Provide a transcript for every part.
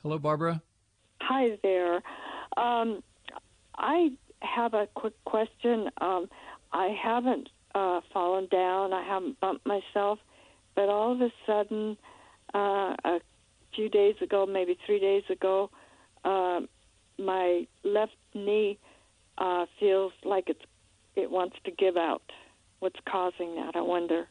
Hello, Barbara. Hi there. I have a quick question. I haven't fallen down. I haven't bumped myself. But all of a sudden, a few days ago, maybe 3 days ago, my left knee feels like it wants to give out. What's causing that, I wonder?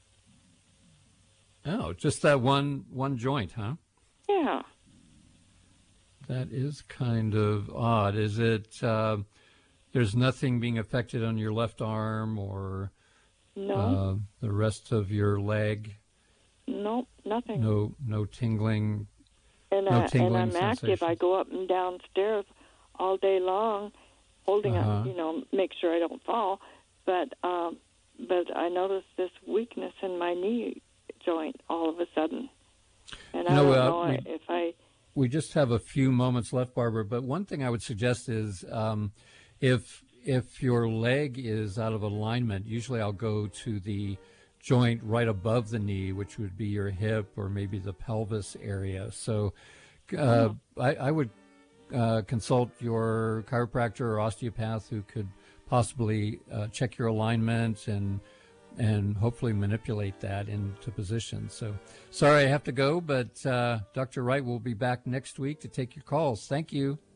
Oh, just that one joint, huh? Yeah. That is kind of odd. Is it, there's nothing being affected on your left arm or No. the rest of your leg? No, nothing. No tingling? And I'm active. I go up and down stairs all day long, holding on, make sure I don't fall. But I noticed this weakness in my knee joint all of a sudden, and I don't know if I. We just have a few moments left, Barbara. But one thing I would suggest is if your leg is out of alignment, usually I'll go to the joint right above the knee, which would be your hip or maybe the pelvis area. So I would consult your chiropractor or osteopath who could possibly check your alignment and hopefully manipulate that into position. So sorry I have to go, but Dr. Wright will be back next week to take your calls. Thank you.